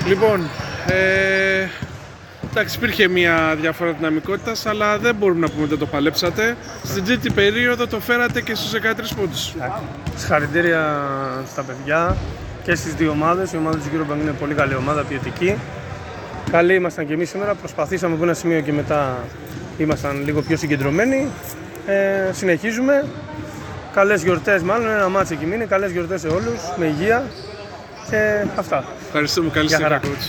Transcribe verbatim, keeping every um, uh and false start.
Λοιπόν, ε, εντάξει, υπήρχε μια διαφορά δυναμικότητας, αλλά δεν μπορούμε να πούμε ότι δεν το παλέψατε. Στην τρίτη περίοδο το φέρατε και στους δεκατρείς πόντους. Συγχαρητήρια στα παιδιά και στις δύο ομάδες. Η ομάδα του Eurobank είναι πολύ καλή ομάδα, ποιοτική. Καλοί ήμασταν και εμείς σήμερα. Προσπαθήσαμε από ένα σημείο και μετά ήμασταν λίγο πιο συγκεντρωμένοι. Ε, συνεχίζουμε. Καλές γιορτές, μάλλον ένα μάτσο εκεί μείνει. Καλές γιορτές σε όλους, με υγεία και αυτά. Ευχαριστούμε, καλή συνέχεια.